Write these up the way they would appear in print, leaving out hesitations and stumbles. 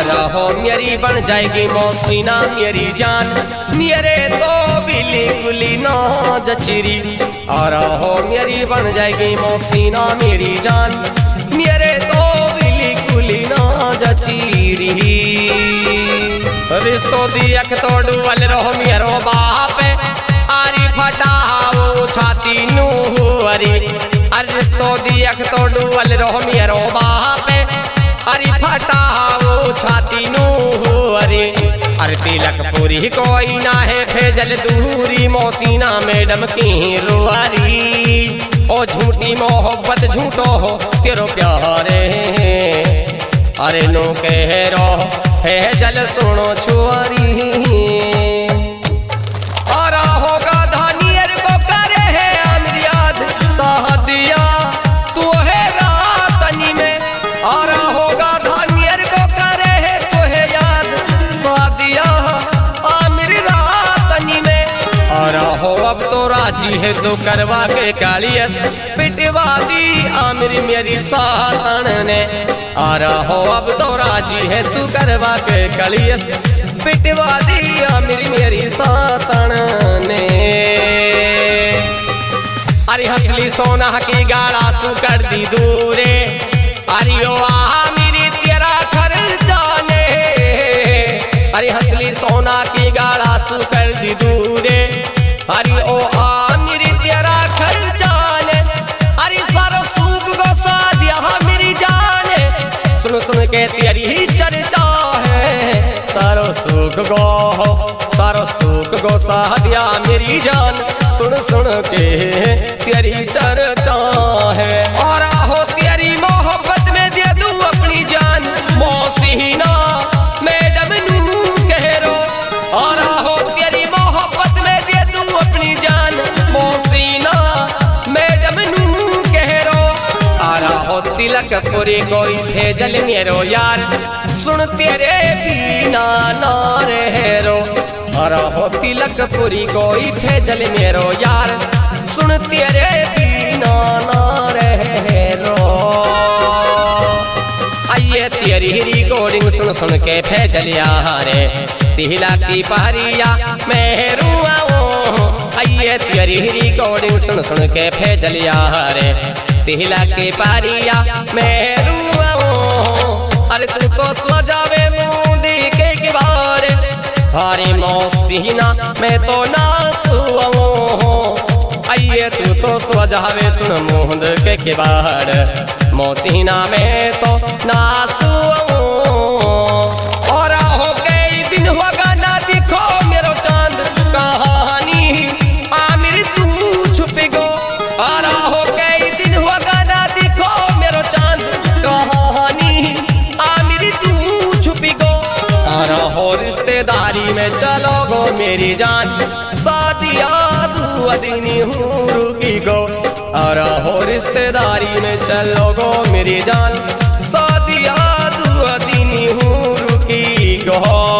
और हो मेरी बन जाएगी मौसीना मेरी जान, मेरे तो बिल्कुल ना जचरी। और हो मेरी बन जाएगी मौसीना मेरी जान, मेरे तो बिल्कुल ना जचरी। रिश्तो दियक तो डुअल रहो मेरो बाप, आरी फटाओ छाती नू हरी। रिश्तो दियक तो डुअल रहो मेरो बाप, अरे फटाओ छाती नू हरी। अरे तिलक पूरी कोई ना है भेजल दूरी, मौसीना मैडम की रुआरी। ओ झूठी मोहब्बत झूठो हो तेरो प्यारे, अरे नो कह रो है जल सुनो छुआरी। और होगा धानियर को करे है आमिर याद साहदिया तू है रातनी में। और होगा धानियर को करे है तू है याद साहदिया आमिर रातनी में। और हो अब तो राजी है तू करवा के कालियस पिटवा दी आमिर मेरी सातन ने। और हो अब तो राजी है तू करवा के कलियस पिटवा दी आमिर मेरी सातन ने। अरे हसली सोना की गाड़ा सु कर दी दूरे, अरे ओ आमिर तेरा खर्चा ले। अरे हसली सोना की गाड़ा सु कर दी दूरे, अरे ओ आमिर तेरा खर्चा ले। अरे सारो सूख गोसा दिया मेरी जाने, सुन सुन के तेरी चर्चा है। सारो सुख गो सादिया मेरी जान, सुन सुन के तेरी चर्चा है। और हो तेरी मोहब्बत में दे दूं अपनी जान, मौसीना मैडम नू कह रो। और हो तेरी मोहब्बत में दे दूं अपनी जान, मौसीना मैडम नू कह रो। और हो तिलक पूरी कोई भेजल मेरो यार, सुन तेरे बिना ना रहे रो। और हो तिलक पूरी कोई भेजल मेरो यार, सुन तेरे बिना ना रहे रो। आइए तेरी रिकॉर्डिंग सुन सुन के भेजल यारे, तिला की पहरिया मेहरू आओ। आइए तेरी रिकॉर्डिंग सुन सुन के भेजल यारे, तिला की पहरिया मेहरू आओ। अरे तू तो सजावे मुंदी के बारे, हरी मौसीना मैं तो नासुओ। आइए तू तो सजावे सुन मुंद के बार, मौसीना में तो नासुओ। और हो कई दिन होगा ना दिखो मेरो चांद कहानी, आमिर तू छुप गो। और हो कई दिन होगा ना दिखो मेरो चांद कहानी, आमिर तू छुप गो। और हो रिश्तेदारी में चलो गो मेरी जान, सादिया तू अदनी हूँ रुकी गो। और हो रिश्तेदारी में चलो गो मेरी जान, सादिया तू अदनी हूँ रुकी गो।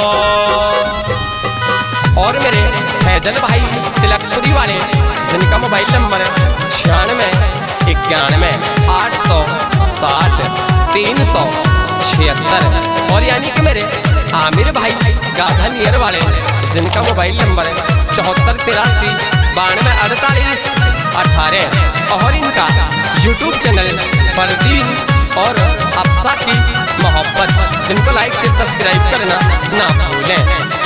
और मेरे फैजल भाई तिलकपुरी वाले, जिनका मोबाइल नंबर 96 91 860 376। और यानी कि मेरे आमिर भाई गाधा नियर वाले, जिनका मोबाइल नंबर 74 83 92 48 18। और इनका यूट्यूब चैनल परदीन और अफसा की मोहब्बत, जिनको लाइक से सब्सक्राइब करना ना भूलें।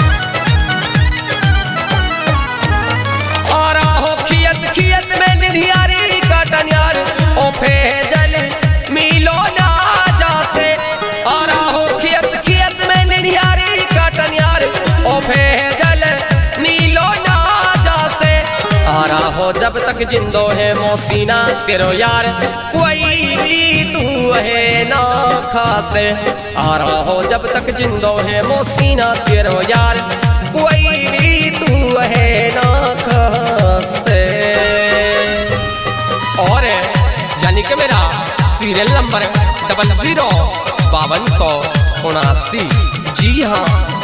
और हो खियत खियत में निधियारी काटन यार, ओ फैजल मिलो ना जासे। और हो खियत खियत में निधियारी काटन यार, ओ फैजल मिलो ना जासे। और हो जब तक जिंदो है मौसीना तेरो यार, कोई भी तू है ना खासे। और हो जब तक जिंदो है मौसीना तेरो यार, कोई भी तू है ना खासे। और यानी कि मेरा सीरियल नंबर 00 5279। जी हाँ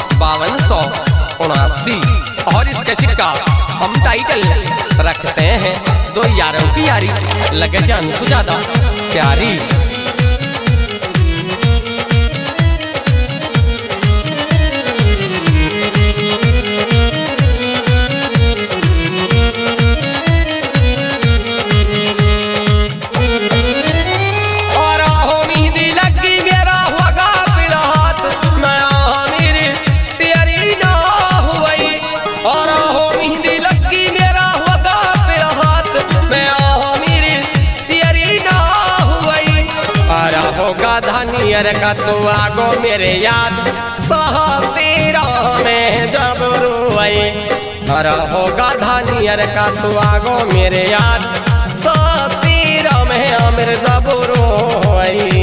5279। और इस कैसेट का हम टाइटल रखते हैं दो यारों की यारी, लगे जान से ज्यादा प्यारी। नियर का तू आगो मेरे याद सहसीरा में जब रोई हर होगा धानियर का तू आगो मेरे याद सहसीरा में अमर जब रोई।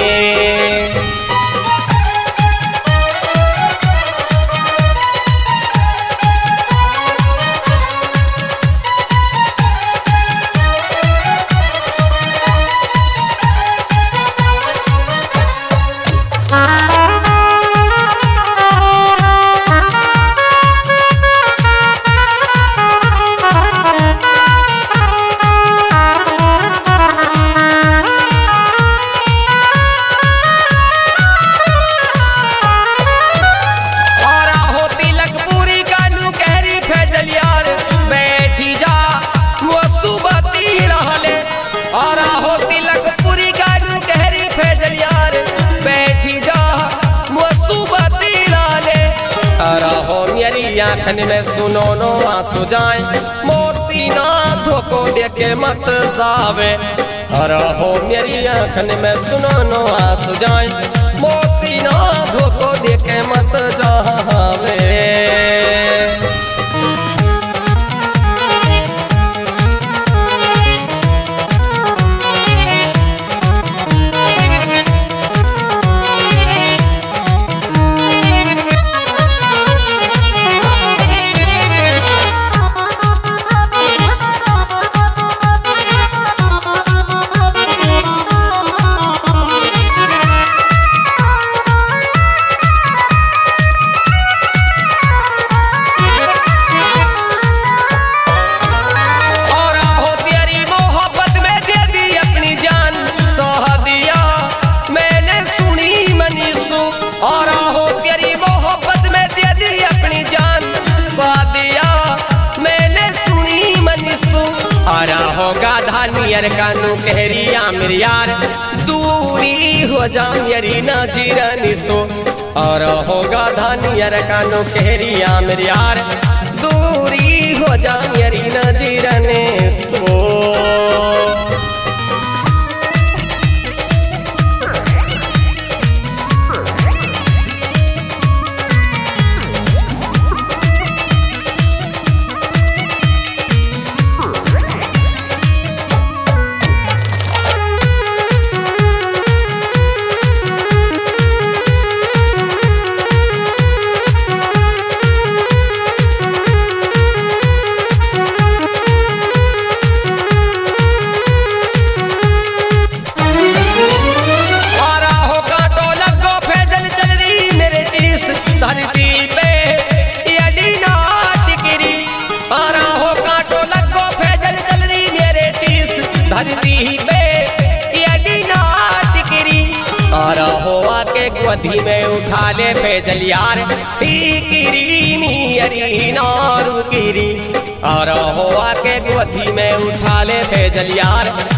आँखन में सुनो नो आंसू जाए मोसीना धोको देखे मत जावे और हो मेरी आँखन में सुनो नो आंसू जाए मोसीना धोको देखे मत जावे। होगा धानियर कानू कहरिया मेरी यार दूरी हो जा मेरी नजीरनी सो और होगा धानियर कानू कहरिया मेरी यार दूरी हो जा मेरी नजीरनी सो। गोदी में उठा ले पैदल यार टिकरी नियरी नारू गिरी और होआ के गोदी में उठा ले पैदल यार